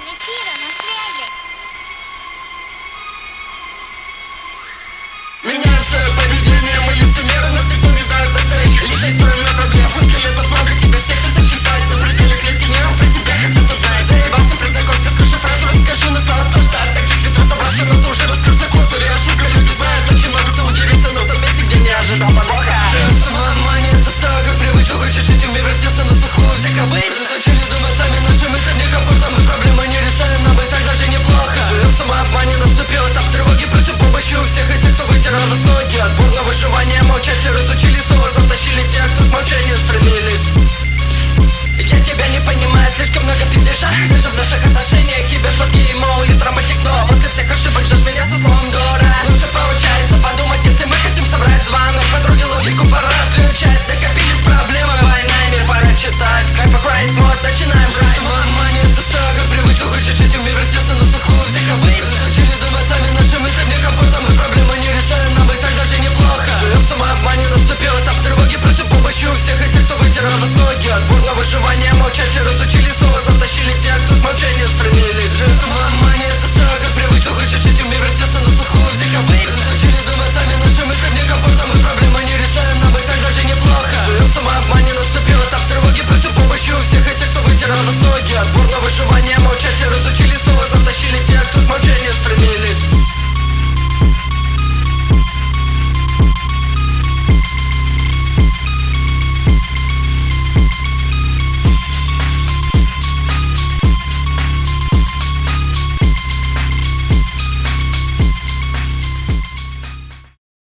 Зефира на связи. Меняют свое поведение, мы лицемеры, нас никто не знает настоящих людей, строим на проблем. Фуски лето много, тебя всех хотят считать. На пределе клетки нервов про тебя хотят узнать. Заебался, признакомься, слышу фразу, расскажи, настало то, что от таких ветров собрался, но ты уже раскрылся козырь. Я шука, люди знают очень много, ты удивится, но в том месте, где не ожидал подвоха. Самообмание, это стало как привычка, хочешь жить в мир, вертеться на сухую, всех обыть. Разучились думать сами, наши мысли некомфортно, мы проблемы не решаем, нам и так даже неплохо. Живем в самообмане, наступил этап тревоги, просим помощи у всех этих, кто вытирал с ноги. Отбор на выживание, молчать все разучили, снова затащили тех, кто к молчанию стремились. Я тебя не понимаю, слишком много пиздежа. Даже в наших отношениях ебешь мозги и мол, литром отекно. После всех ошибок ждешь меня со словом дура. Лучше получается подумать, если мы хотим собрать звонок. Подруги, логику пора отключать. Накопились проблемы, война и мир, пора читать. Как по Крайт мод, начинаем